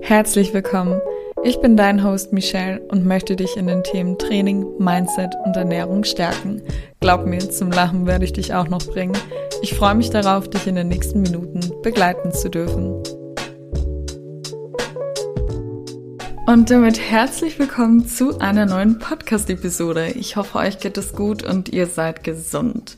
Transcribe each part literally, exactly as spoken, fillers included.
Herzlich willkommen. Ich bin dein Host Michelle und möchte dich in den Themen Training, Mindset und Ernährung stärken. Glaub mir, zum Lachen werde ich dich auch noch bringen. Ich freue mich darauf, dich in den nächsten Minuten begleiten zu dürfen. Und damit herzlich willkommen zu einer neuen Podcast-Episode. Ich hoffe, euch geht es gut und ihr seid gesund.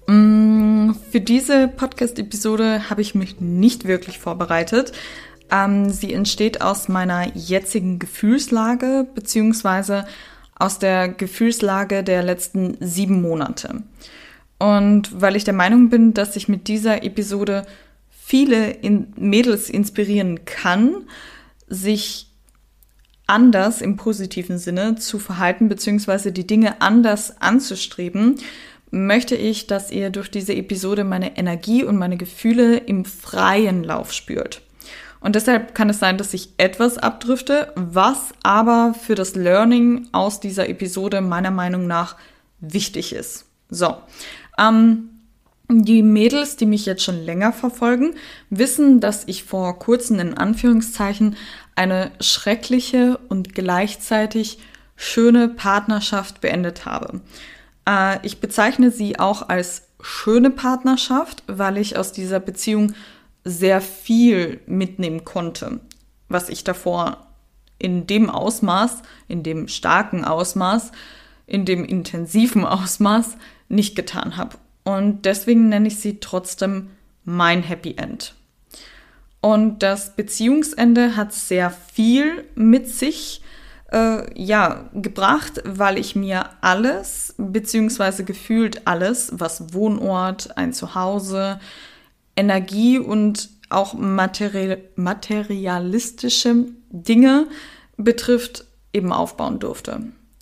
Für diese Podcast-Episode habe ich mich nicht wirklich vorbereitet. Ähm, sie entsteht aus meiner jetzigen Gefühlslage beziehungsweise aus der Gefühlslage der letzten sieben Monate. Und weil ich der Meinung bin, dass ich mit dieser Episode viele in Mädels inspirieren kann, sich anders im positiven Sinne zu verhalten beziehungsweise die Dinge anders anzustreben, möchte ich, dass ihr durch diese Episode meine Energie und meine Gefühle im freien Lauf spürt. Und deshalb kann es sein, dass ich etwas abdrifte, was aber für das Learning aus dieser Episode meiner Meinung nach wichtig ist. So, ähm, die Mädels, die mich jetzt schon länger verfolgen, wissen, dass ich vor kurzem in Anführungszeichen eine schreckliche und gleichzeitig schöne Partnerschaft beendet habe. Äh, ich bezeichne sie auch als schöne Partnerschaft, weil ich aus dieser Beziehung sehr viel mitnehmen konnte, was ich davor in dem Ausmaß, in dem starken Ausmaß, in dem intensiven Ausmaß nicht getan habe. Und deswegen nenne ich sie trotzdem mein Happy End. Und das Beziehungsende hat sehr viel mit sich äh, ja, gebracht, weil ich mir alles, beziehungsweise gefühlt alles, was Wohnort, ein Zuhause, Energie und auch materi- materialistische Dinge betrifft, eben aufbauen durfte.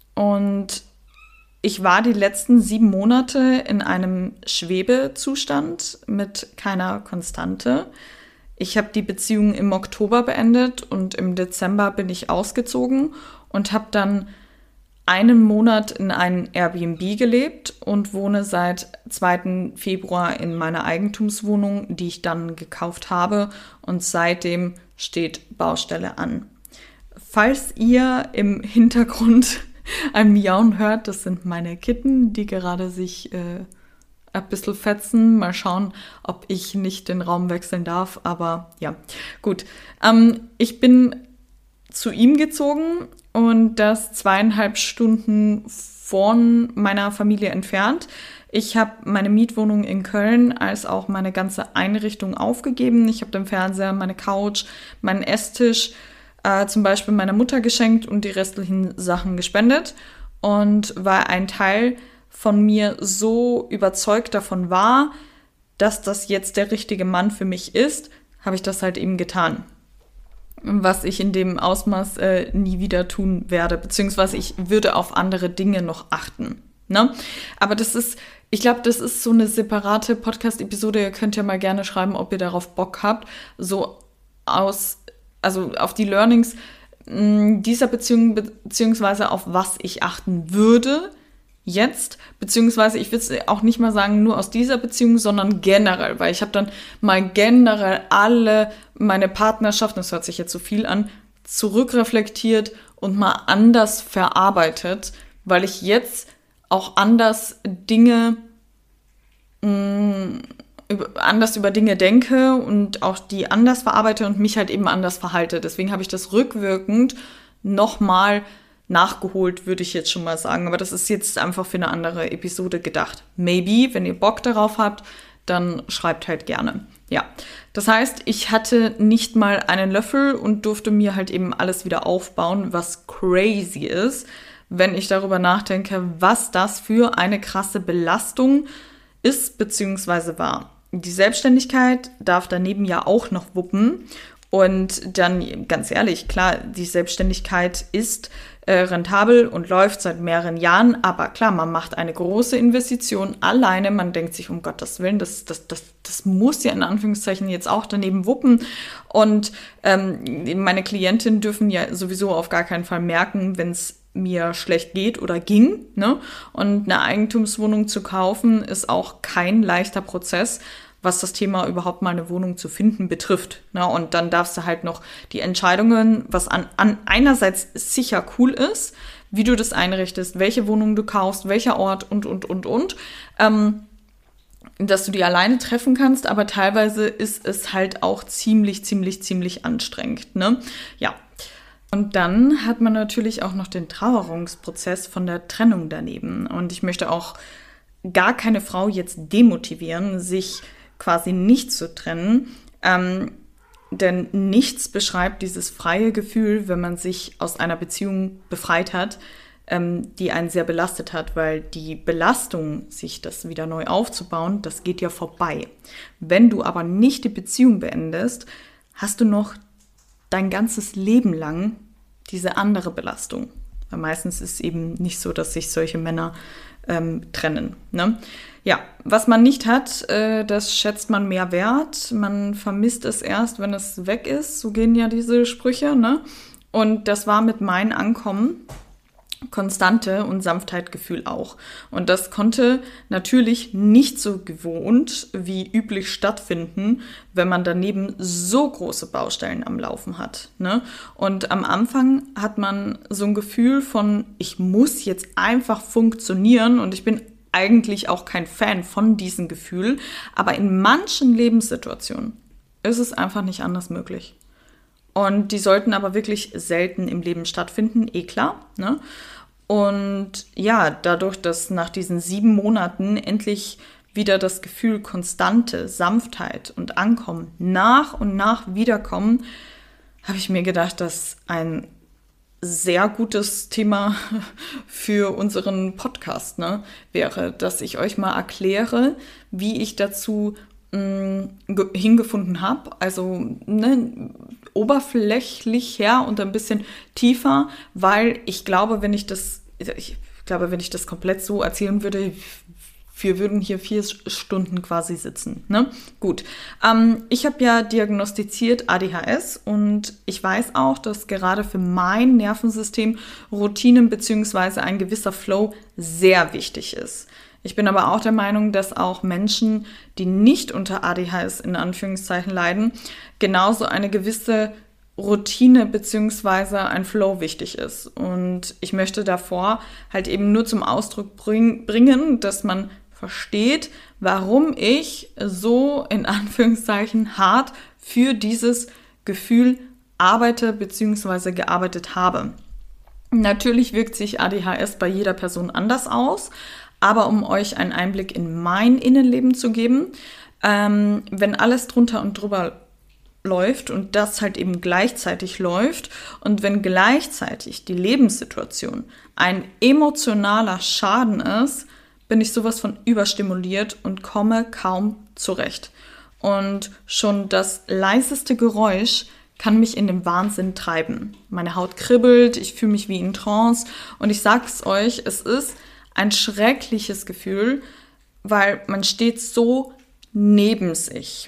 Und ich war die letzten sieben Monate in einem Schwebezustand mit keiner Konstante. Ich habe die Beziehung im Oktober beendet und im Dezember bin ich ausgezogen und habe dann einen Monat in einem Airbnb gelebt und wohne seit zweiten Februar in meiner Eigentumswohnung, die ich dann gekauft habe, und seitdem steht Baustelle an. Falls ihr im Hintergrund ein Miauen hört, das sind meine Kitten, die gerade sich äh, ein bisschen fetzen. Mal schauen, ob ich nicht den Raum wechseln darf, aber ja, gut. Ähm, ich bin zu ihm gezogen und das zweieinhalb Stunden von meiner Familie entfernt. Ich habe meine Mietwohnung in Köln als auch meine ganze Einrichtung aufgegeben. Ich habe den Fernseher, meine Couch, meinen Esstisch äh, zum Beispiel meiner Mutter geschenkt und die restlichen Sachen gespendet. Und weil ein Teil von mir so überzeugt davon war, dass das jetzt der richtige Mann für mich ist, habe ich das halt eben getan. Was ich in dem Ausmaß äh, nie wieder tun werde, beziehungsweise ich würde auf andere Dinge noch achten. Ne? Aber das ist, ich glaube, das ist so eine separate Podcast-Episode. Ihr könnt ja mal gerne schreiben, ob ihr darauf Bock habt, so aus, also auf die Learnings mh, dieser Beziehung, beziehungsweise auf was ich achten würde jetzt, beziehungsweise ich würde es auch nicht mal sagen, nur aus dieser Beziehung, sondern generell, weil ich habe dann mal generell alle meine Partnerschaften, das hört sich jetzt so viel an, zurückreflektiert und mal anders verarbeitet, weil ich jetzt auch anders Dinge, mh, über, anders über Dinge denke und auch die anders verarbeite und mich halt eben anders verhalte. Deswegen habe ich das rückwirkend nochmal nachgeholt, würde ich jetzt schon mal sagen. Aber das ist jetzt einfach für eine andere Episode gedacht. Maybe, wenn ihr Bock darauf habt, dann schreibt halt gerne. Ja, das heißt, ich hatte nicht mal einen Löffel und durfte mir halt eben alles wieder aufbauen, was crazy ist, wenn ich darüber nachdenke, was das für eine krasse Belastung ist bzw. war. Die Selbstständigkeit darf daneben ja auch noch wuppen. Und dann, ganz ehrlich, klar, die Selbstständigkeit ist äh, rentabel und läuft seit mehreren Jahren. Aber klar, man macht eine große Investition alleine. Man denkt sich, um Gottes Willen, das, das, das, das muss ja in Anführungszeichen jetzt auch daneben wuppen. Und ähm, meine Klientinnen dürfen ja sowieso auf gar keinen Fall merken, wenn es mir schlecht geht oder ging. Ne? Und eine Eigentumswohnung zu kaufen ist auch kein leichter Prozess, was das Thema überhaupt mal eine Wohnung zu finden betrifft. Ne? Und dann darfst du halt noch die Entscheidungen, was an, an einerseits sicher cool ist, wie du das einrichtest, welche Wohnung du kaufst, welcher Ort und, und, und, und, ähm, dass du die alleine treffen kannst, aber teilweise ist es halt auch ziemlich, ziemlich, ziemlich anstrengend, ne? Ja. Und dann hat man natürlich auch noch den Trauerungsprozess von der Trennung daneben. Und ich möchte auch gar keine Frau jetzt demotivieren, sich quasi nicht zu trennen, ähm, denn nichts beschreibt dieses freie Gefühl, wenn man sich aus einer Beziehung befreit hat, ähm, die einen sehr belastet hat, weil die Belastung, sich das wieder neu aufzubauen, das geht ja vorbei. Wenn du aber nicht die Beziehung beendest, hast du noch dein ganzes Leben lang diese andere Belastung. Weil meistens ist es eben nicht so, dass sich solche Männer ähm, trennen. Ne? Ja, was man nicht hat, äh, das schätzt man mehr wert. Man vermisst es erst, wenn es weg ist. So gehen ja diese Sprüche. Ne? Und das war mit meinem Ankommen Konstante und Sanftheitgefühl auch. Und das konnte natürlich nicht so gewohnt wie üblich stattfinden, wenn man daneben so große Baustellen am Laufen hat. Ne? Und am Anfang hat man so ein Gefühl von, ich muss jetzt einfach funktionieren, und ich bin eigentlich auch kein Fan von diesem Gefühl, aber in manchen Lebenssituationen ist es einfach nicht anders möglich. Und die sollten aber wirklich selten im Leben stattfinden, eh klar, ne? Und ja, dadurch, dass nach diesen sieben Monaten endlich wieder das Gefühl Konstante, Sanftheit und Ankommen nach und nach wiederkommen, habe ich mir gedacht, dass ein sehr gutes Thema für unseren Podcast, ne, wäre, dass ich euch mal erkläre, wie ich dazu mh, hingefunden habe. Also ne, oberflächlich her und ein bisschen tiefer, weil ich glaube, wenn ich das, ich glaube, wenn ich das komplett so erzählen würde, wir würden hier vier Stunden quasi sitzen. Ne? Gut, ähm, ich habe ja diagnostiziert A D H S und ich weiß auch, dass gerade für mein Nervensystem Routinen bzw. ein gewisser Flow sehr wichtig ist. Ich bin aber auch der Meinung, dass auch Menschen, die nicht unter A D H S in Anführungszeichen leiden, genauso eine gewisse Routine bzw. ein Flow wichtig ist. Und ich möchte davor halt eben nur zum Ausdruck bring, bringen, dass man versteht, warum ich so in Anführungszeichen hart für dieses Gefühl arbeite bzw. gearbeitet habe. Natürlich wirkt sich A D H S bei jeder Person anders aus, aber um euch einen Einblick in mein Innenleben zu geben, ähm, wenn alles drunter und drüber läuft und das halt eben gleichzeitig läuft und wenn gleichzeitig die Lebenssituation ein emotionaler Schaden ist, bin ich sowas von überstimuliert und komme kaum zurecht. Und schon das leiseste Geräusch kann mich in den Wahnsinn treiben. Meine Haut kribbelt, ich fühle mich wie in Trance und ich sag's euch, es ist ein schreckliches Gefühl, weil man steht so neben sich.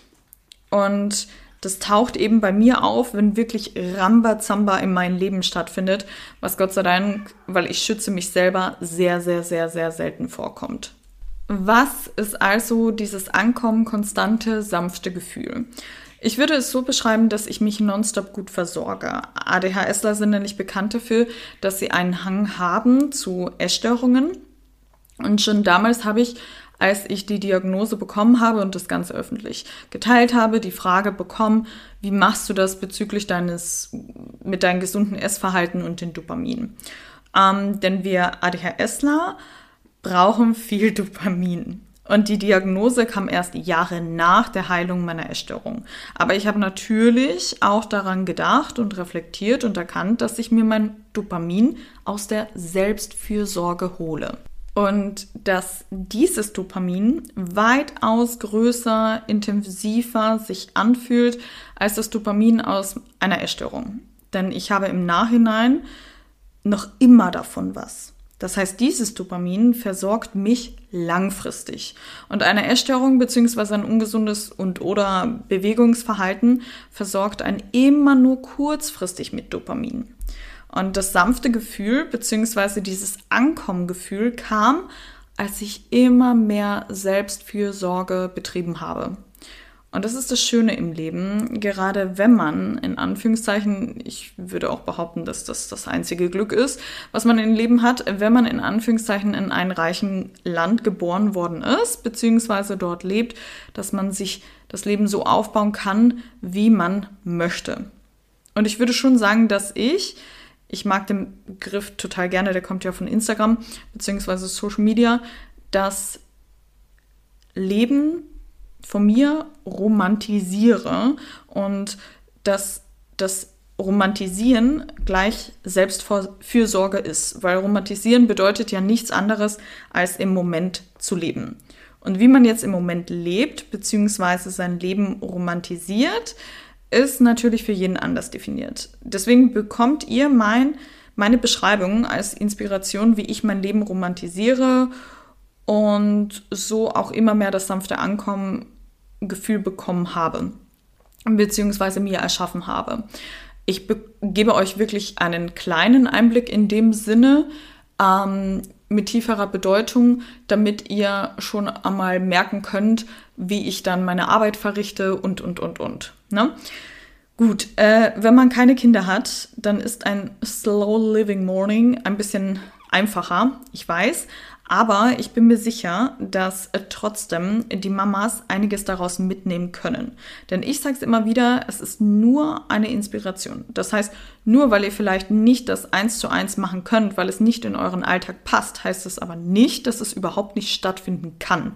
Und das taucht eben bei mir auf, wenn wirklich Rambazamba in meinem Leben stattfindet, was Gott sei Dank, weil ich schütze mich selber, sehr, sehr, sehr, sehr selten vorkommt. Was ist also dieses Ankommen, konstante, sanfte Gefühl? Ich würde es so beschreiben, dass ich mich nonstop gut versorge. ADHSler sind nämlich bekannt dafür, dass sie einen Hang haben zu Essstörungen. Und schon damals habe ich, als ich die Diagnose bekommen habe und das Ganze öffentlich geteilt habe, die Frage bekommen, wie machst du das bezüglich deines, mit deinem gesunden Essverhalten und den Dopamin? Ähm, denn wir ADHSler brauchen viel Dopamin. Und die Diagnose kam erst Jahre nach der Heilung meiner Essstörung. Aber ich habe natürlich auch daran gedacht und reflektiert und erkannt, dass ich mir mein Dopamin aus der Selbstfürsorge hole. Und dass dieses Dopamin weitaus größer, intensiver sich anfühlt als das Dopamin aus einer Essstörung. Denn ich habe im Nachhinein noch immer davon was. Das heißt, dieses Dopamin versorgt mich langfristig. Und eine Essstörung bzw. ein ungesundes und oder Bewegungsverhalten versorgt einen immer nur kurzfristig mit Dopamin. Und das sanfte Gefühl bzw. dieses Ankommengefühl kam, als ich immer mehr Selbstfürsorge betrieben habe. Und das ist das Schöne im Leben, gerade wenn man, in Anführungszeichen, ich würde auch behaupten, dass das das einzige Glück ist, was man im Leben hat, wenn man in Anführungszeichen in einem reichen Land geboren worden ist, beziehungsweise dort lebt, dass man sich das Leben so aufbauen kann, wie man möchte. Und ich würde schon sagen, dass ich, ich mag den Begriff total gerne, der kommt ja von Instagram, beziehungsweise Social Media, das Leben von mir romantisiere und dass das Romantisieren gleich Selbstfürsorge ist, weil Romantisieren bedeutet ja nichts anderes, als im Moment zu leben. Und wie man jetzt im Moment lebt, beziehungsweise sein Leben romantisiert, ist natürlich für jeden anders definiert. Deswegen bekommt ihr mein, meine Beschreibung als Inspiration, wie ich mein Leben romantisiere und so auch immer mehr das sanfte Ankommen Gefühl bekommen habe, beziehungsweise mir erschaffen habe. Ich be- gebe euch wirklich einen kleinen Einblick in dem Sinne, ähm, mit tieferer Bedeutung, damit ihr schon einmal merken könnt, wie ich dann meine Arbeit verrichte und, und, und, und. Ne? Gut, äh, wenn man keine Kinder hat, dann ist ein Slow Living Morning ein bisschen einfacher, ich weiß. Aber ich bin mir sicher, dass äh, trotzdem die Mamas einiges daraus mitnehmen können. Denn ich sage es immer wieder, es ist nur eine Inspiration. Das heißt, nur weil ihr vielleicht nicht das eins zu eins machen könnt, weil es nicht in euren Alltag passt, heißt es aber nicht, dass es überhaupt nicht stattfinden kann.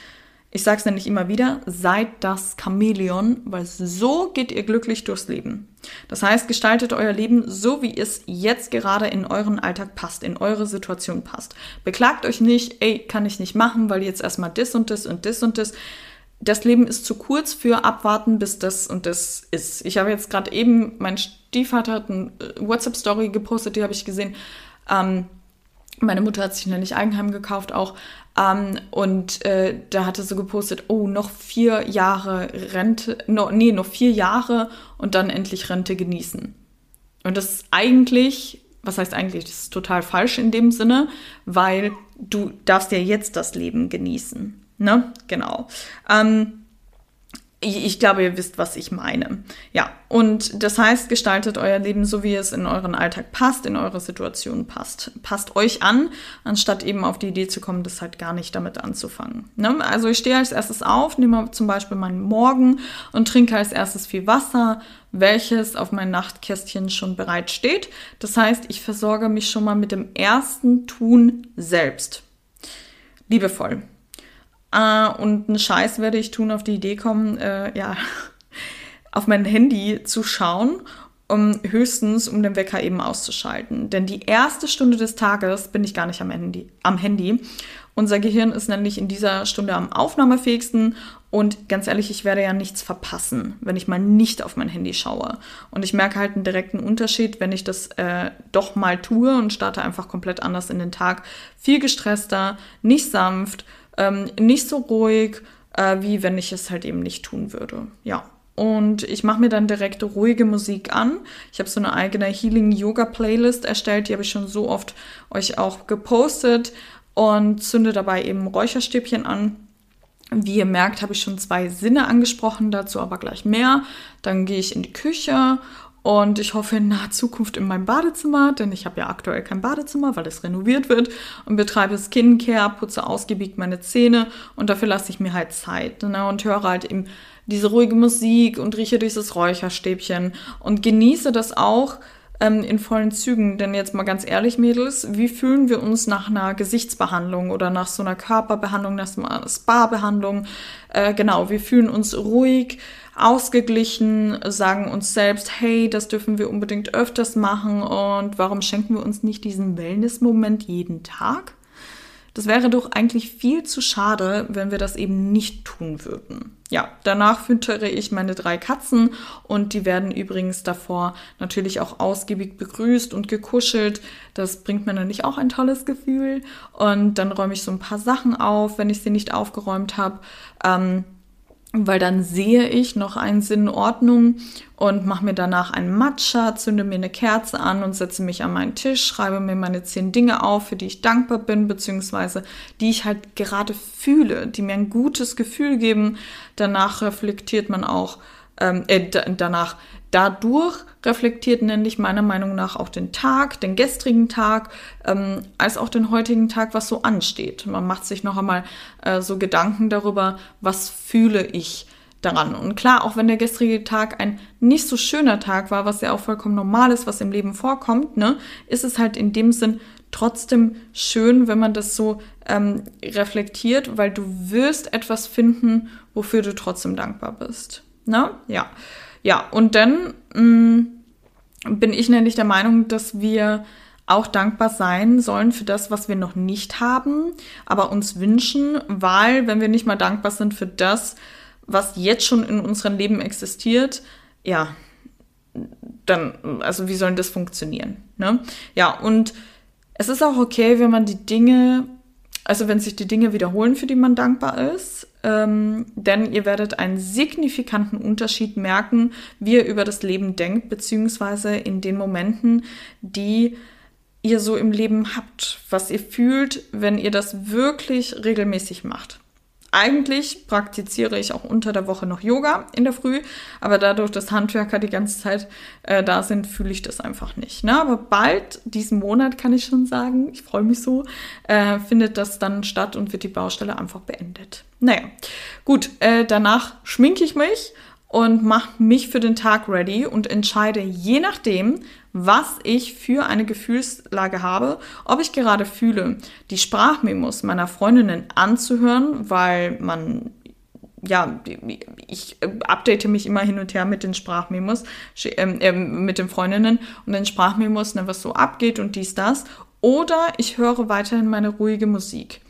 Ich sage es nämlich immer wieder, seid das Chamäleon, weil so geht ihr glücklich durchs Leben. Das heißt, gestaltet euer Leben so, wie es jetzt gerade in euren Alltag passt, in eure Situation passt. Beklagt euch nicht, ey, kann ich nicht machen, weil jetzt erstmal das und das und das und das. Das Leben ist zu kurz für abwarten, bis das und das ist. Ich habe jetzt gerade eben, mein Stiefvater hat eine WhatsApp-Story gepostet, die habe ich gesehen. Ähm, meine Mutter hat sich nämlich Eigenheim gekauft auch. Um, und äh, da hatte sie gepostet, oh, noch vier Jahre Rente, no, nee, noch vier Jahre und dann endlich Rente genießen. Und das ist eigentlich, was heißt eigentlich, das ist total falsch in dem Sinne, weil du darfst ja jetzt das Leben genießen, ne? Genau. Um, Ich, ich glaube, ihr wisst, was ich meine. Ja, und das heißt, gestaltet euer Leben so, wie es in euren Alltag passt, in eure Situation passt. Passt euch an, anstatt eben auf die Idee zu kommen, das halt gar nicht damit anzufangen. Ne? Also ich stehe als erstes auf, nehme zum Beispiel meinen Morgen und trinke als erstes viel Wasser, welches auf meinem Nachtkästchen schon bereit steht. Das heißt, ich versorge mich schon mal mit dem ersten Tun selbst. Liebevoll. Uh, und einen Scheiß werde ich tun, auf die Idee kommen, äh, ja, auf mein Handy zu schauen, um höchstens, um den Wecker eben auszuschalten. Denn die erste Stunde des Tages bin ich gar nicht am Handy. Am Handy. Unser Gehirn ist nämlich in dieser Stunde am aufnahmefähigsten und ganz ehrlich, ich werde ja nichts verpassen, wenn ich mal nicht auf mein Handy schaue. Und ich merke halt einen direkten Unterschied, wenn ich das äh, doch mal tue und starte einfach komplett anders in den Tag. Viel gestresster, nicht sanft, Ähm, nicht so ruhig, äh, wie wenn ich es halt eben nicht tun würde. Ja, und ich mache mir dann direkt ruhige Musik an. Ich habe so eine eigene Healing-Yoga-Playlist erstellt, die habe ich schon so oft euch auch gepostet und zünde dabei eben Räucherstäbchen an. Wie ihr merkt, habe ich schon zwei Sinne angesprochen, dazu aber gleich mehr. Dann gehe ich in die Küche und ich hoffe in naher Zukunft in meinem Badezimmer, denn ich habe ja aktuell kein Badezimmer, weil es renoviert wird, und betreibe Skincare, putze ausgiebig meine Zähne und dafür lasse ich mir halt Zeit, ne, und höre halt eben diese ruhige Musik und rieche dieses Räucherstäbchen und genieße das auch ähm, in vollen Zügen. Denn jetzt mal ganz ehrlich, Mädels, wie fühlen wir uns nach einer Gesichtsbehandlung oder nach so einer Körperbehandlung, nach so einer Spa-Behandlung? Äh, genau, wir fühlen uns ruhig, ausgeglichen, sagen uns selbst, hey, das dürfen wir unbedingt öfters machen und warum schenken wir uns nicht diesen Wellness-Moment jeden Tag? Das wäre doch eigentlich viel zu schade, wenn wir das eben nicht tun würden. Ja, danach füttere ich meine drei Katzen und die werden übrigens davor natürlich auch ausgiebig begrüßt und gekuschelt. Das bringt mir nämlich auch ein tolles Gefühl. Und dann räume ich so ein paar Sachen auf, wenn ich sie nicht aufgeräumt habe. Ähm, weil dann sehe ich noch einen Sinn in Ordnung und mache mir danach einen Matcha, zünde mir eine Kerze an und setze mich an meinen Tisch, schreibe mir meine zehn Dinge auf, für die ich dankbar bin, beziehungsweise die ich halt gerade fühle, die mir ein gutes Gefühl geben. Danach reflektiert man auch, ähm, äh, d- danach dadurch reflektiert nämlich meiner Meinung nach auch den Tag, den gestrigen Tag, ähm, als auch den heutigen Tag, was so ansteht. Man macht sich noch einmal äh, so Gedanken darüber, was fühle ich daran. Und klar, auch wenn der gestrige Tag ein nicht so schöner Tag war, was ja auch vollkommen normal ist, was im Leben vorkommt, ne, ist es halt in dem Sinn trotzdem schön, wenn man das so ähm, reflektiert, weil du wirst etwas finden, wofür du trotzdem dankbar bist. Ne? Ja. Ja, und dann mh, bin ich nämlich der Meinung, dass wir auch dankbar sein sollen für das, was wir noch nicht haben, aber uns wünschen, weil wenn wir nicht mal dankbar sind für das, was jetzt schon in unserem Leben existiert, ja, dann, also wie soll das funktionieren? Ne? Ja, und es ist auch okay, wenn man die Dinge, also wenn sich die Dinge wiederholen, für die man dankbar ist, ähm, denn ihr werdet einen signifikanten Unterschied merken, wie ihr über das Leben denkt, beziehungsweise in den Momenten, die ihr so im Leben habt, was ihr fühlt, wenn ihr das wirklich regelmäßig macht. Eigentlich praktiziere ich auch unter der Woche noch Yoga in der Früh, aber dadurch, dass Handwerker die ganze Zeit äh, da sind, fühle ich das einfach nicht. Ne? Aber bald, diesen Monat kann ich schon sagen, ich freue mich so, äh, findet das dann statt und wird die Baustelle einfach beendet. Naja, gut, äh, danach schminke ich mich und mache mich für den Tag ready und entscheide je nachdem, was ich für eine Gefühlslage habe, ob ich gerade fühle, die Sprachmemos meiner Freundinnen anzuhören, weil man, ja, ich update mich immer hin und her mit den Sprachmemos, äh, mit den Freundinnen und den Sprachmemos, ne, was so abgeht und dies, das. Oder ich höre weiterhin meine ruhige Musik.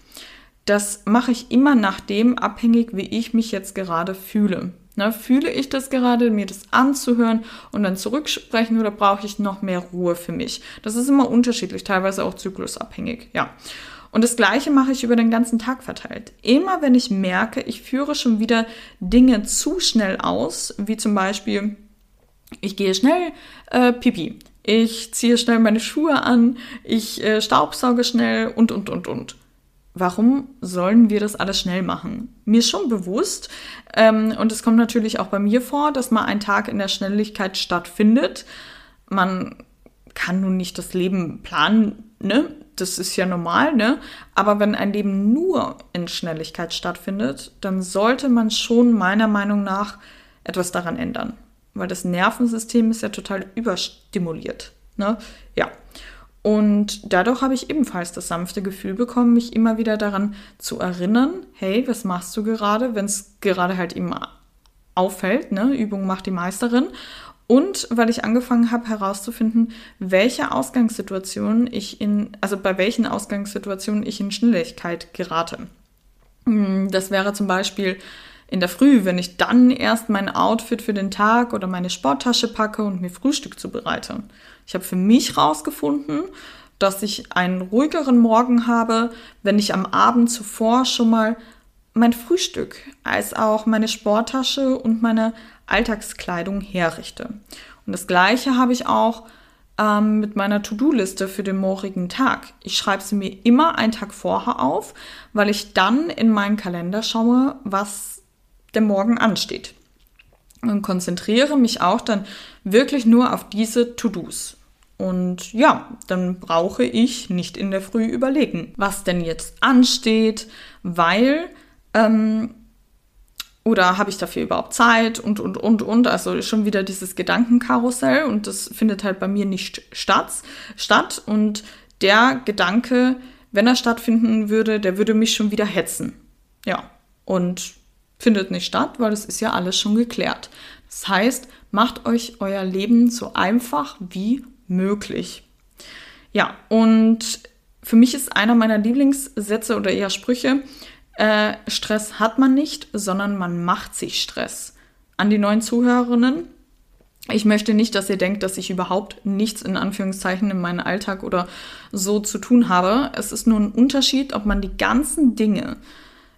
Das mache ich immer nach dem abhängig, wie ich mich jetzt gerade fühle. Ne, fühle ich das gerade, mir das anzuhören und dann zurücksprechen oder brauche ich noch mehr Ruhe für mich? Das ist immer unterschiedlich, teilweise auch zyklusabhängig, ja. Und das Gleiche mache ich über den ganzen Tag verteilt. Immer wenn ich merke, ich führe schon wieder Dinge zu schnell aus, wie zum Beispiel, ich gehe schnell äh, Pipi, ich ziehe schnell meine Schuhe an, ich äh, staubsauge schnell und, und, und, und. Warum sollen wir das alles schnell machen? Mir ist schon bewusst, ähm, und es kommt natürlich auch bei mir vor, dass mal ein Tag in der Schnelligkeit stattfindet. Man kann nun nicht das Leben planen, ne? Das ist ja normal, ne? Aber wenn ein Leben nur in Schnelligkeit stattfindet, dann sollte man schon meiner Meinung nach etwas daran ändern. Weil das Nervensystem ist ja total überstimuliert, ne? Ja. Und dadurch habe ich ebenfalls das sanfte Gefühl bekommen, mich immer wieder daran zu erinnern, hey, was machst du gerade, wenn es gerade halt eben auffällt, ne? Übung macht die Meisterin. Und weil ich angefangen habe herauszufinden, welche Ausgangssituationen ich in, also bei welchen Ausgangssituationen ich in Schnelligkeit gerate. Das wäre zum Beispiel in der Früh, wenn ich dann erst mein Outfit für den Tag oder meine Sporttasche packe und mir Frühstück zubereite. Ich habe für mich herausgefunden, dass ich einen ruhigeren Morgen habe, wenn ich am Abend zuvor schon mal mein Frühstück als auch meine Sporttasche und meine Alltagskleidung herrichte. Und das Gleiche habe ich auch ähm, mit meiner To-Do-Liste für den morgigen Tag. Ich schreibe sie mir immer einen Tag vorher auf, weil ich dann in meinen Kalender schaue, was der Morgen ansteht. Und konzentriere mich auch dann wirklich nur auf diese To-Dos. Und ja, dann brauche ich nicht in der Früh überlegen, was denn jetzt ansteht, weil, ähm, oder habe ich dafür überhaupt Zeit und, und, und, und, also schon wieder dieses Gedankenkarussell und das findet halt bei mir nicht statt, statt und der Gedanke, wenn er stattfinden würde, der würde mich schon wieder hetzen. Ja, und findet nicht statt, weil das ist ja alles schon geklärt. Das heißt, macht euch euer Leben so einfach wie möglich. Ja, und für mich ist einer meiner Lieblingssätze oder eher Sprüche, äh, Stress hat man nicht, sondern man macht sich Stress. An die neuen Zuhörerinnen, ich möchte nicht, dass ihr denkt, dass ich überhaupt nichts in Anführungszeichen in meinem Alltag oder so zu tun habe. Es ist nur ein Unterschied, ob man die ganzen Dinge,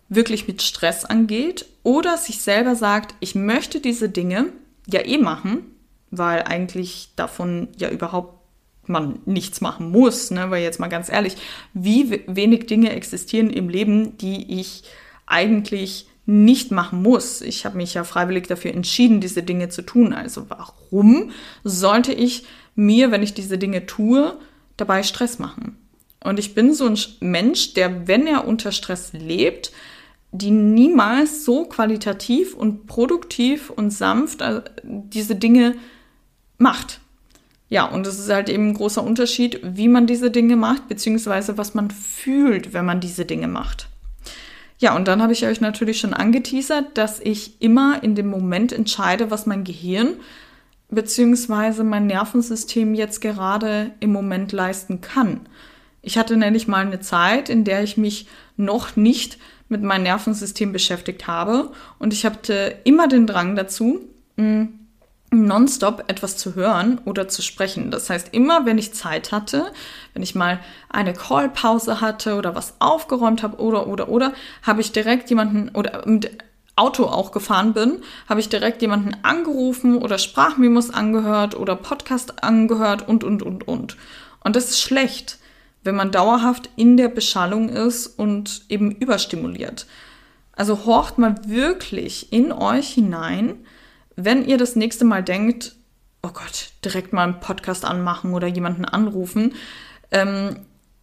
wirklich mit Stress angeht oder sich selber sagt, ich möchte diese Dinge ja eh machen, weil eigentlich davon ja überhaupt man nichts machen muss, ne? Weil jetzt mal ganz ehrlich, wie wenig Dinge existieren im Leben, die ich eigentlich nicht machen muss. Ich habe mich ja freiwillig dafür entschieden, diese Dinge zu tun. Also warum sollte ich mir, wenn ich diese Dinge tue, dabei Stress machen? Und ich bin so ein Mensch, der, wenn er unter Stress lebt, die niemals so qualitativ und produktiv und sanft diese Dinge macht. Ja, und es ist halt eben ein großer Unterschied, wie man diese Dinge macht, beziehungsweise was man fühlt, wenn man diese Dinge macht. Ja, und dann habe ich euch natürlich schon angeteasert, dass ich immer in dem Moment entscheide, was mein Gehirn beziehungsweise mein Nervensystem jetzt gerade im Moment leisten kann. Ich hatte nämlich mal eine Zeit, in der ich mich noch nicht mit meinem Nervensystem beschäftigt habe und ich hatte immer den Drang dazu, mh, nonstop etwas zu hören oder zu sprechen. Das heißt, immer wenn ich Zeit hatte, wenn ich mal eine Callpause hatte oder was aufgeräumt habe oder, oder, oder, habe ich direkt jemanden oder mit Auto auch gefahren bin, habe ich direkt jemanden angerufen oder Sprachmemos angehört oder Podcast angehört und, und, und, und. Und das ist schlecht, wenn man dauerhaft in der Beschallung ist und eben überstimuliert. Also horcht mal wirklich in euch hinein, wenn ihr das nächste Mal denkt, oh Gott, direkt mal einen Podcast anmachen oder jemanden anrufen, ähm,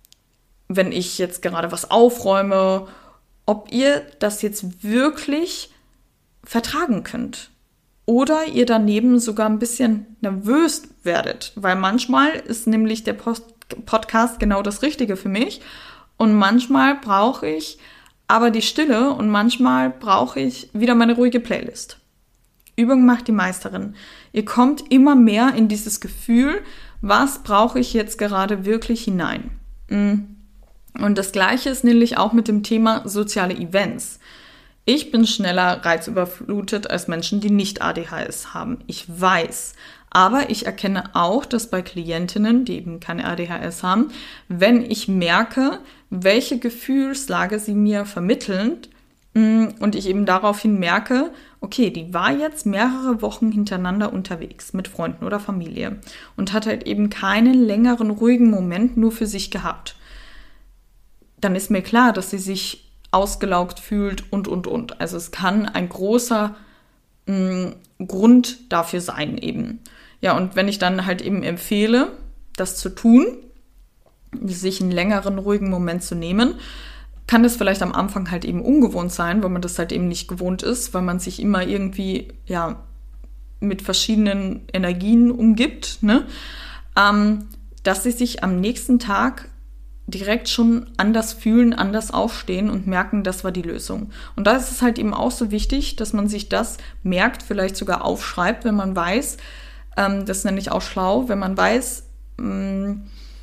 wenn ich jetzt gerade was aufräume, ob ihr das jetzt wirklich vertragen könnt. Oder ihr daneben sogar ein bisschen nervös werdet, weil manchmal ist nämlich der Post- Podcast genau das Richtige für mich und manchmal brauche ich aber die Stille und manchmal brauche ich wieder meine ruhige Playlist. Übung macht die Meisterin. Ihr kommt immer mehr in dieses Gefühl, was brauche ich jetzt gerade wirklich hinein. Und das Gleiche ist nämlich auch mit dem Thema soziale Events. Ich bin schneller reizüberflutet als Menschen, die nicht A D H S haben. Ich weiß. Aber ich erkenne auch, dass bei Klientinnen, die eben keine A D H S haben, wenn ich merke, welche Gefühlslage sie mir vermitteln und ich eben daraufhin merke, okay, die war jetzt mehrere Wochen hintereinander unterwegs mit Freunden oder Familie und hat halt eben keinen längeren ruhigen Moment nur für sich gehabt. Dann ist mir klar, dass sie sich ausgelaugt fühlt und, und, und. Also es kann ein großer mh, Grund dafür sein eben. Ja, und wenn ich dann halt eben empfehle, das zu tun, sich einen längeren, ruhigen Moment zu nehmen, kann das vielleicht am Anfang halt eben ungewohnt sein, weil man das halt eben nicht gewohnt ist, weil man sich immer irgendwie, ja, mit verschiedenen Energien umgibt, ne? Ähm, dass sie sich am nächsten Tag direkt schon anders fühlen, anders aufstehen und merken, das war die Lösung. Und da ist es halt eben auch so wichtig, dass man sich das merkt, vielleicht sogar aufschreibt, wenn man weiß, ähm, das nenne ich auch schlau, wenn man weiß, mh,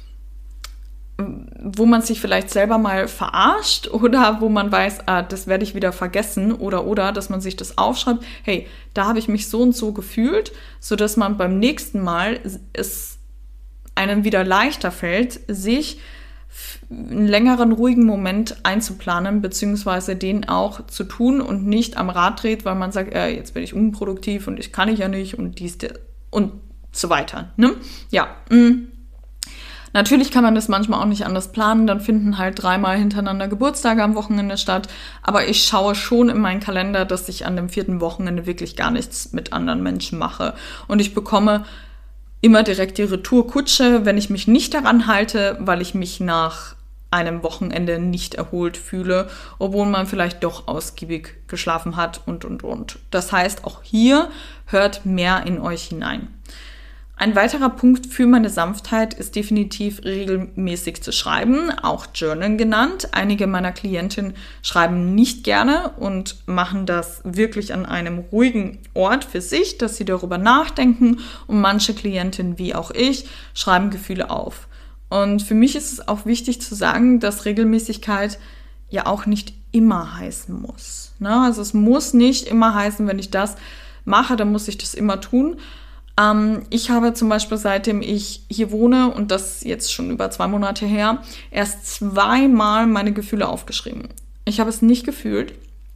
wo man sich vielleicht selber mal verarscht oder wo man weiß, ah, das werde ich wieder vergessen oder, oder, dass man sich das aufschreibt, hey, da habe ich mich so und so gefühlt, sodass man beim nächsten Mal es einem wieder leichter fällt, sich einen längeren, ruhigen Moment einzuplanen, beziehungsweise den auch zu tun und nicht am Rad dreht, weil man sagt, äh, jetzt bin ich unproduktiv und ich kann ich ja nicht und dies und so weiter. Ne? Ja, mh. Natürlich kann man das manchmal auch nicht anders planen, dann finden halt dreimal hintereinander Geburtstage am Wochenende statt, aber ich schaue schon in meinen Kalender, dass ich an dem vierten Wochenende wirklich gar nichts mit anderen Menschen mache und ich bekomme immer direkt die Retourkutsche, wenn ich mich nicht daran halte, weil ich mich nach einem Wochenende nicht erholt fühle, obwohl man vielleicht doch ausgiebig geschlafen hat und, und, und. Das heißt, auch hier hört mehr in euch hinein. Ein weiterer Punkt für meine Sanftheit ist definitiv regelmäßig zu schreiben, auch Journal genannt. Einige meiner Klientinnen schreiben nicht gerne und machen das wirklich an einem ruhigen Ort für sich, dass sie darüber nachdenken. Und manche Klientinnen, wie auch ich, schreiben Gefühle auf. Und für mich ist es auch wichtig zu sagen, dass Regelmäßigkeit ja auch nicht immer heißen muss. Ne? Also es muss nicht immer heißen, wenn ich das mache, dann muss ich das immer tun. Ähm, ich habe zum Beispiel, seitdem ich hier wohne, und das jetzt schon über zwei Monate her, erst zweimal meine Gefühle aufgeschrieben. Ich habe es nicht gefühlt,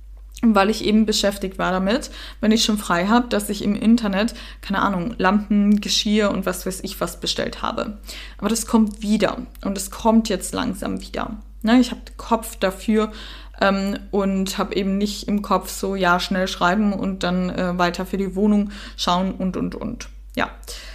weil ich eben beschäftigt war damit, wenn ich schon frei habe, dass ich im Internet, keine Ahnung, Lampen, Geschirr und was weiß ich was bestellt habe. Aber das kommt wieder und es kommt jetzt langsam wieder. Ne, ich habe den Kopf dafür ähm, und habe eben nicht im Kopf so, ja, schnell schreiben und dann äh, weiter für die Wohnung schauen und, und, und. Ja.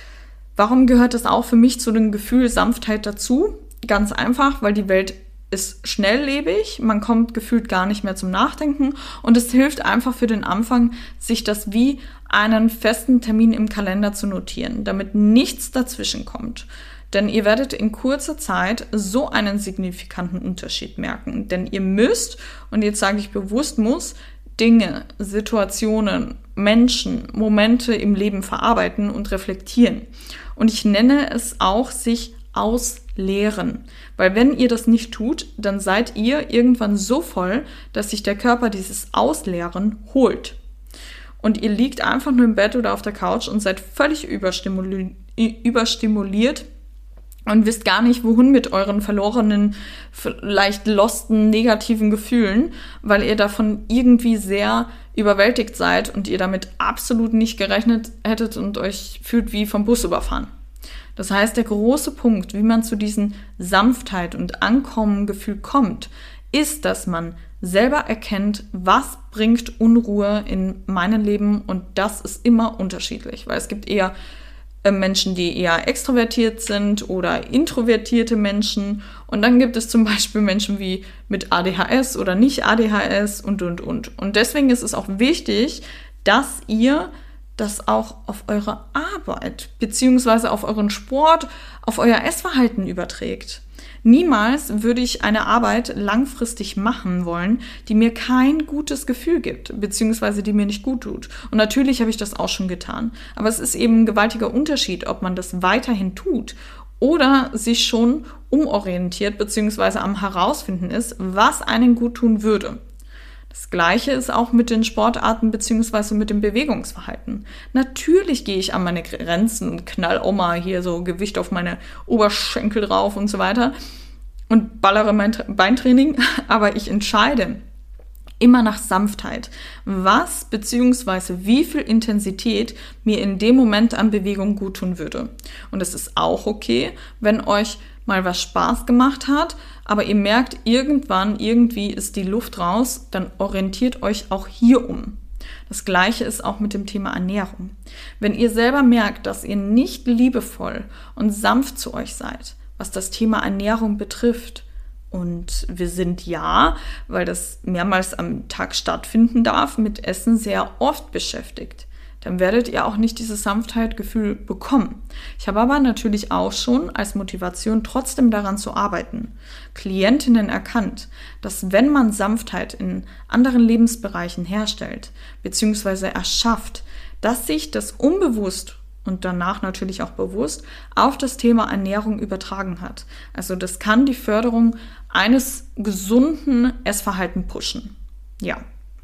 Warum gehört das auch für mich zu dem Gefühl Sanftheit dazu? Ganz einfach, weil die Welt ist schnelllebig, man kommt gefühlt gar nicht mehr zum Nachdenken und es hilft einfach für den Anfang, sich das wie einen festen Termin im Kalender zu notieren, damit nichts dazwischen kommt. Denn ihr werdet in kurzer Zeit so einen signifikanten Unterschied merken. Denn ihr müsst, und jetzt sage ich bewusst muss, Dinge, Situationen, Menschen, Momente im Leben verarbeiten und reflektieren. Und ich nenne es auch sich ausleeren. Weil wenn ihr das nicht tut, dann seid ihr irgendwann so voll, dass sich der Körper dieses Ausleeren holt. Und ihr liegt einfach nur im Bett oder auf der Couch und seid völlig überstimuli- überstimuliert und wisst gar nicht, wohin mit euren verlorenen, vielleicht losten, negativen Gefühlen, weil ihr davon irgendwie sehr überwältigt seid und ihr damit absolut nicht gerechnet hättet und euch fühlt wie vom Bus überfahren. Das heißt, der große Punkt, wie man zu diesem Sanftheit und Ankommen-Gefühl kommt, ist, dass man selber erkennt, was bringt Unruhe in meinem Leben, und das ist immer unterschiedlich, weil es gibt eher äh, Menschen, die eher extrovertiert sind oder introvertierte Menschen, und dann gibt es zum Beispiel Menschen wie mit A D H S oder nicht A D H S und, und, und. Und deswegen ist es auch wichtig, dass ihr das auch auf eure Arbeit beziehungsweise auf euren Sport, auf euer Essverhalten überträgt. Niemals würde ich eine Arbeit langfristig machen wollen, die mir kein gutes Gefühl gibt, beziehungsweise die mir nicht gut tut. Und natürlich habe ich das auch schon getan. Aber es ist eben ein gewaltiger Unterschied, ob man das weiterhin tut oder sich schon umorientiert, beziehungsweise am Herausfinden ist, was einen gut tun würde. Das Gleiche ist auch mit den Sportarten bzw. mit dem Bewegungsverhalten. Natürlich gehe ich an meine Grenzen und knall auch mal hier so Gewicht auf meine Oberschenkel drauf und so weiter und ballere mein Beintraining, aber ich entscheide immer nach Sanftheit, was bzw. wie viel Intensität mir in dem Moment an Bewegung gut tun würde. Und es ist auch okay, wenn euch mal was Spaß gemacht hat, aber ihr merkt, irgendwann, irgendwie ist die Luft raus, dann orientiert euch auch hier um. Das Gleiche ist auch mit dem Thema Ernährung. Wenn ihr selber merkt, dass ihr nicht liebevoll und sanft zu euch seid, was das Thema Ernährung betrifft, und wir sind ja, weil das mehrmals am Tag stattfinden darf, mit Essen sehr oft beschäftigt, dann werdet ihr auch nicht dieses Sanftheitgefühl bekommen. Ich habe aber natürlich auch schon als Motivation trotzdem daran zu arbeiten, Klientinnen erkannt, dass wenn man Sanftheit in anderen Lebensbereichen herstellt bzw. erschafft, dass sich das unbewusst und danach natürlich auch bewusst auf das Thema Ernährung übertragen hat. Also das kann die Förderung eines gesunden Essverhaltens pushen. Ja.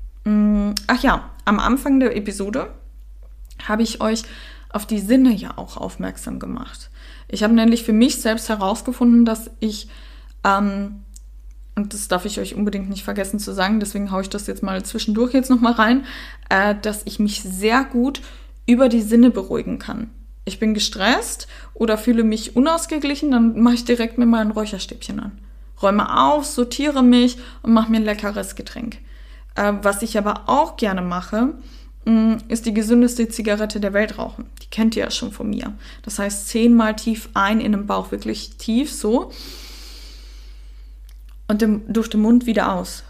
Ach ja, am Anfang der Episode habe ich euch auf die Sinne ja auch aufmerksam gemacht. Ich habe nämlich für mich selbst herausgefunden, dass ich, ähm, und das darf ich euch unbedingt nicht vergessen zu sagen, deswegen haue ich das jetzt mal zwischendurch jetzt nochmal rein, äh, dass ich mich sehr gut über die Sinne beruhigen kann. Ich bin gestresst oder fühle mich unausgeglichen, dann mache ich direkt mir mal ein Räucherstäbchen an. Räume auf, sortiere mich und mache mir ein leckeres Getränk. Äh, was ich aber auch gerne mache, ist die gesündeste Zigarette der Welt rauchen. Die kennt ihr ja schon von mir. Das heißt, zehnmal tief ein in den Bauch, wirklich tief so. Und dem, durch den Mund wieder aus.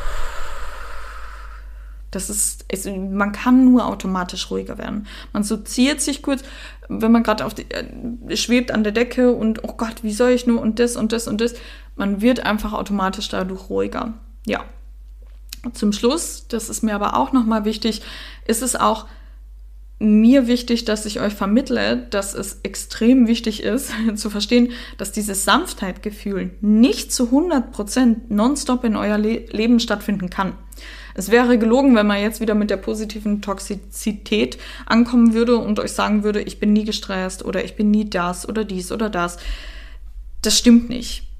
Das ist, es, man kann nur automatisch ruhiger werden. Man soziert sich kurz, wenn man gerade auf die, äh, schwebt an der Decke und, oh Gott, wie soll ich nur und das und das und das. Man wird einfach automatisch dadurch ruhiger. Ja. Zum Schluss, das ist mir aber auch nochmal wichtig, ist es auch mir wichtig, dass ich euch vermittle, dass es extrem wichtig ist, zu verstehen, dass dieses Sanftheitgefühl nicht zu hundert Prozent nonstop in euer Le- Leben stattfinden kann. Es wäre gelogen, wenn man jetzt wieder mit der positiven Toxizität ankommen würde und euch sagen würde, ich bin nie gestresst oder ich bin nie das oder dies oder das. Das stimmt nicht.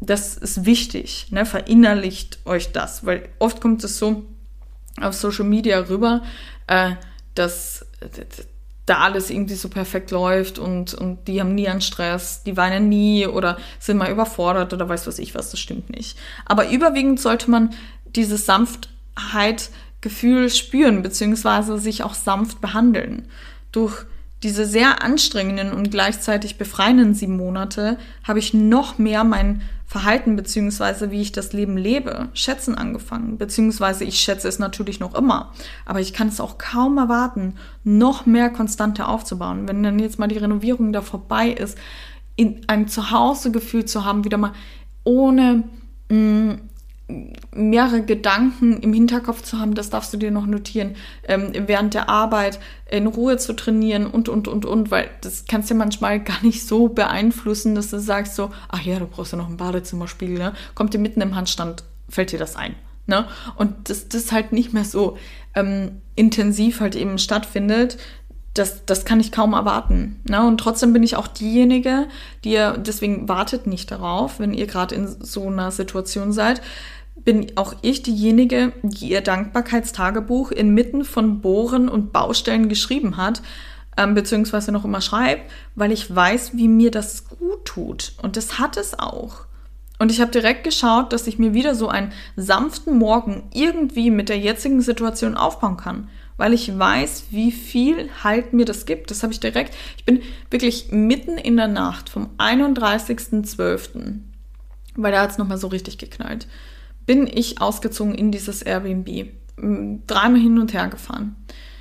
das ist wichtig, ne? Verinnerlicht euch das, weil oft kommt es so auf Social Media rüber, äh, dass da alles irgendwie so perfekt läuft und, und die haben nie einen Stress, die weinen nie oder sind mal überfordert oder weiß was ich was, das stimmt nicht. Aber überwiegend sollte man dieses Sanftheit-Gefühl spüren, beziehungsweise sich auch sanft behandeln. Durch diese sehr anstrengenden und gleichzeitig befreienden sieben Monate habe ich noch mehr mein Verhalten beziehungsweise wie ich das Leben lebe, schätzen angefangen. Beziehungsweise ich schätze es natürlich noch immer. Aber ich kann es auch kaum erwarten, noch mehr Konstante aufzubauen. Wenn dann jetzt mal die Renovierung da vorbei ist, in ein Zuhausegefühl zu haben, wieder mal ohne mh, mehrere Gedanken im Hinterkopf zu haben, das darfst du dir noch notieren, ähm, während der Arbeit in Ruhe zu trainieren und, und, und, und, weil das kannst du ja manchmal gar nicht so beeinflussen, dass du sagst so, ach ja, du brauchst ja noch einen Badezimmerspiegel, ne? Kommt dir mitten im Handstand, fällt dir das ein, ne? Und das, das halt nicht mehr so ähm, intensiv halt eben stattfindet, Das, das kann ich kaum erwarten. Ne? Und trotzdem bin ich auch diejenige, die ihr, deswegen wartet nicht darauf, wenn ihr gerade in so einer Situation seid, bin auch ich diejenige, die ihr Dankbarkeitstagebuch inmitten von Bohren und Baustellen geschrieben hat, ähm, beziehungsweise noch immer schreibt, weil ich weiß, wie mir das gut tut. Und das hat es auch. Und ich habe direkt geschaut, dass ich mir wieder so einen sanften Morgen irgendwie mit der jetzigen Situation aufbauen kann. Weil ich weiß, wie viel Halt mir das gibt. Das habe ich direkt, ich bin wirklich mitten in der Nacht vom einunddreißigsten zwölften, weil da hat es nochmal so richtig geknallt, bin ich ausgezogen in dieses Airbnb. Dreimal hin und her gefahren.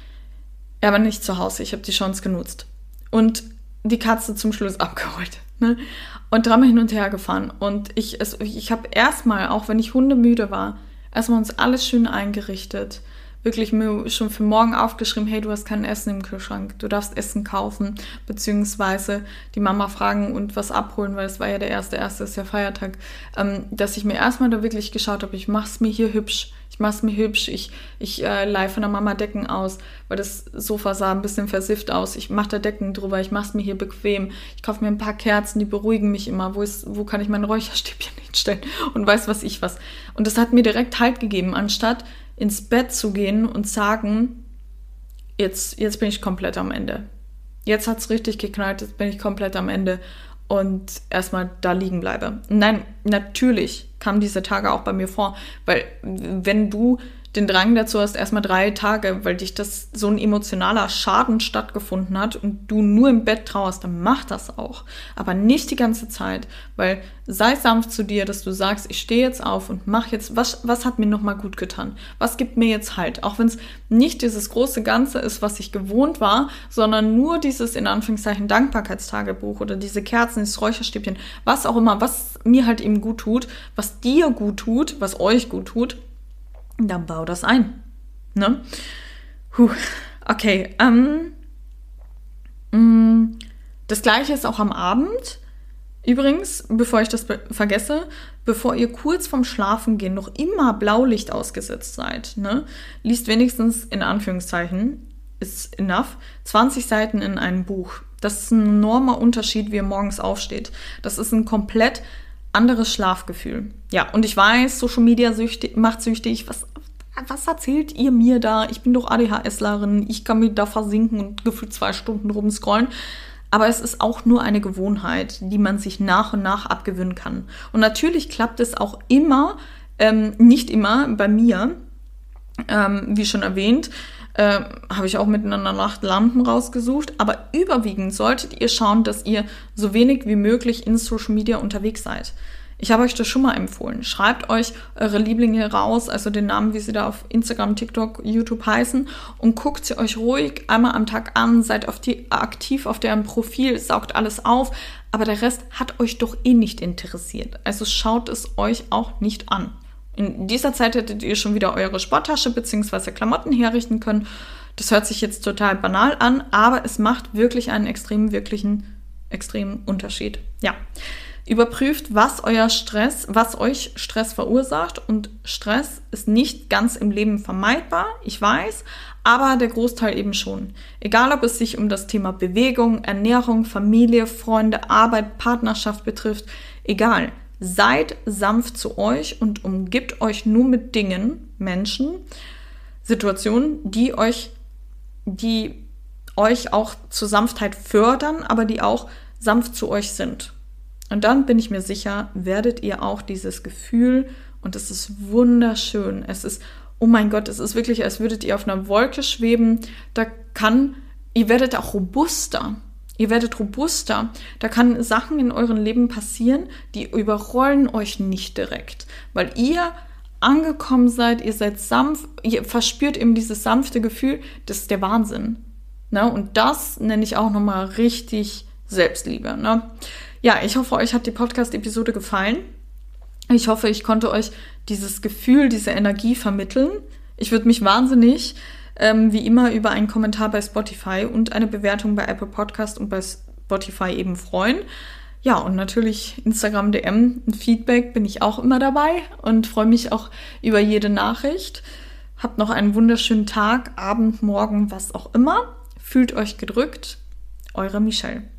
Er war nicht zu Hause, ich habe die Chance genutzt. Und die Katze zum Schluss abgeholt. Ne? Und dreimal hin und her gefahren. Und ich, es, ich habe erstmal, auch wenn ich hundemüde war, erstmal uns alles schön eingerichtet. Wirklich mir schon für morgen aufgeschrieben, hey, du hast kein Essen im Kühlschrank, du darfst Essen kaufen, beziehungsweise die Mama fragen und was abholen, weil es war ja der erste, erste ist ja Feiertag, ähm, dass ich mir erstmal da wirklich geschaut habe, ich mach's mir hier hübsch, ich mach's mir hübsch, ich, ich äh, leihe von der Mama Decken aus, weil das Sofa sah ein bisschen versifft aus, ich mach da Decken drüber, ich mach's mir hier bequem, ich kaufe mir ein paar Kerzen, die beruhigen mich immer, wo, ist, wo kann ich mein Räucherstäbchen hinstellen und weiß was ich was. Und das hat mir direkt Halt gegeben, anstatt ins Bett zu gehen und sagen, jetzt, jetzt bin ich komplett am Ende. Jetzt hat's richtig geknallt, jetzt bin ich komplett am Ende und erstmal da liegen bleibe. Nein, natürlich kamen diese Tage auch bei mir vor, weil wenn du den Drang dazu hast, erstmal drei Tage, weil dich das so ein emotionaler Schaden stattgefunden hat und du nur im Bett trauerst, dann mach das auch. Aber nicht die ganze Zeit, weil sei sanft zu dir, dass du sagst, ich stehe jetzt auf und mach jetzt, was, was hat mir nochmal gut getan? Was gibt mir jetzt Halt? Auch wenn es nicht dieses große Ganze ist, was ich gewohnt war, sondern nur dieses, in Anführungszeichen, Dankbarkeitstagebuch oder diese Kerzen, dieses Räucherstäbchen, was auch immer, was mir halt eben gut tut, was dir gut tut, was euch gut tut, dann bau das ein. Ne? Puh. Okay. Ähm, mh, das Gleiche ist auch am Abend. Übrigens, bevor ich das be- vergesse, bevor ihr kurz vorm Schlafengehen noch immer Blaulicht ausgesetzt seid, ne, liest wenigstens, in Anführungszeichen, ist enough, zwanzig Seiten in einem Buch. Das ist ein enormer Unterschied, wie ihr morgens aufsteht. Das ist ein komplett anderes Schlafgefühl. Ja, und ich weiß, Social Media süchtig, macht süchtig. Was, was erzählt ihr mir da? Ich bin doch ADHSlerin, ich kann mir da versinken und gefühlt zwei Stunden rumscrollen. Aber es ist auch nur eine Gewohnheit, die man sich nach und nach abgewöhnen kann. Und natürlich klappt es auch immer, ähm, nicht immer bei mir, ähm, wie schon erwähnt, äh, habe ich auch mitten in der Nacht Lampen rausgesucht. Aber überwiegend solltet ihr schauen, dass ihr so wenig wie möglich in Social Media unterwegs seid. Ich habe euch das schon mal empfohlen. Schreibt euch eure Lieblinge raus, also den Namen, wie sie da auf Instagram, TikTok, YouTube heißen, und guckt sie euch ruhig einmal am Tag an, seid auf die, aktiv auf deren Profil, saugt alles auf, aber der Rest hat euch doch eh nicht interessiert. Also schaut es euch auch nicht an. In dieser Zeit hättet ihr schon wieder eure Sporttasche bzw. Klamotten herrichten können. Das hört sich jetzt total banal an, aber es macht wirklich einen extremen, wirklichen, extremen Unterschied. Ja. Überprüft, was euer Stress, was euch Stress verursacht, und Stress ist nicht ganz im Leben vermeidbar, ich weiß, aber der Großteil eben schon. Egal, ob es sich um das Thema Bewegung, Ernährung, Familie, Freunde, Arbeit, Partnerschaft betrifft, egal. seid sanft zu euch und umgibt euch nur mit Dingen, Menschen, Situationen, die euch, die euch auch zur Sanftheit fördern, aber die auch sanft zu euch sind. Und dann bin ich mir sicher, werdet ihr auch dieses Gefühl, und es ist wunderschön, es ist, oh mein Gott, es ist wirklich, als würdet ihr auf einer Wolke schweben, da kann, ihr werdet auch robuster, ihr werdet robuster, da kann Sachen in eurem Leben passieren, die überrollen euch nicht direkt, weil ihr angekommen seid, ihr seid sanft, ihr verspürt eben dieses sanfte Gefühl, das ist der Wahnsinn. Ne? Und das nenne ich auch nochmal richtig Selbstliebe. Ne? Ja, ich hoffe, euch hat die Podcast-Episode gefallen. Ich hoffe, ich konnte euch dieses Gefühl, diese Energie vermitteln. Ich würde mich wahnsinnig, ähm, wie immer, über einen Kommentar bei Spotify und eine Bewertung bei Apple Podcast und bei Spotify eben freuen. Ja, und natürlich Instagram D M, ein Feedback bin ich auch immer dabei und freue mich auch über jede Nachricht. Habt noch einen wunderschönen Tag, Abend, Morgen, was auch immer. Fühlt euch gedrückt. Eure Michelle.